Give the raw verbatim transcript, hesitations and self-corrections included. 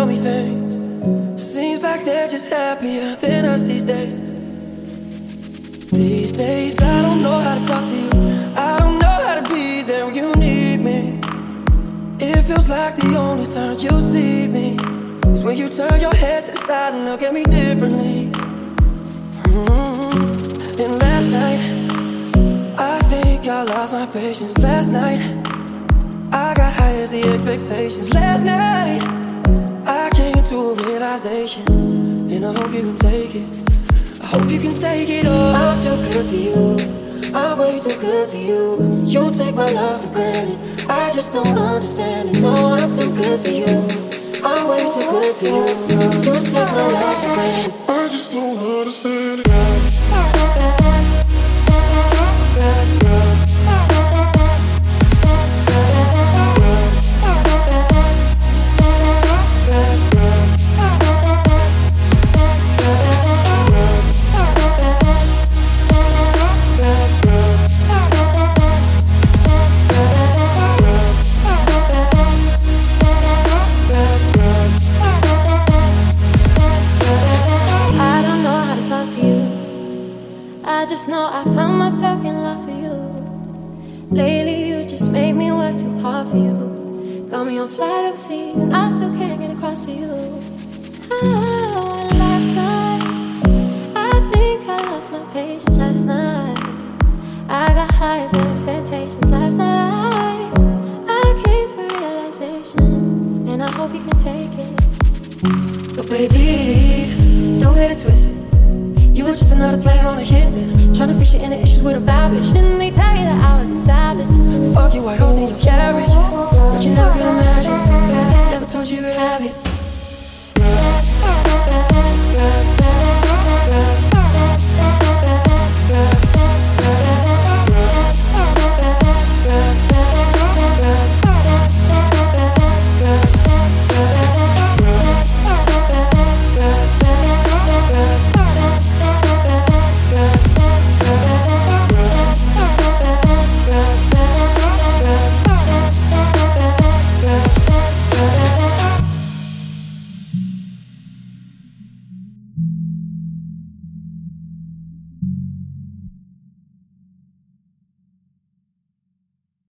me things. Seems like they're just happier than us these days. These days I don't know how to talk to you. I don't know how to be there when you need me. It feels like the only time you see me is when you turn your head to the side and look at me differently. Mm-hmm. And last night, I think I lost my patience. Last night, I got high as the expectations. Last night, I came to a realization, and I hope you can take it. I hope you can take it all. I'm too good to you, I'm way too good to you. You take my love for granted, I just don't understand it. No, I'm too good to you, I'm way too good to you. You take my love for granted, I just don't understand it. I just know I found myself getting lost with you. Lately you just made me work too hard for you. Got me on flight overseas and I still can't get across to you. Oh, and last night, I think I lost my patience last night. I got high as expectations last night. I came to a realization, and I hope you can take it. But baby, don't get it twisted. You was just another player on a hit list, trying to fix your inner issues with a bad bitch. Didn't they tell you that I was a savage? Fuck you, white hoes in your carriage.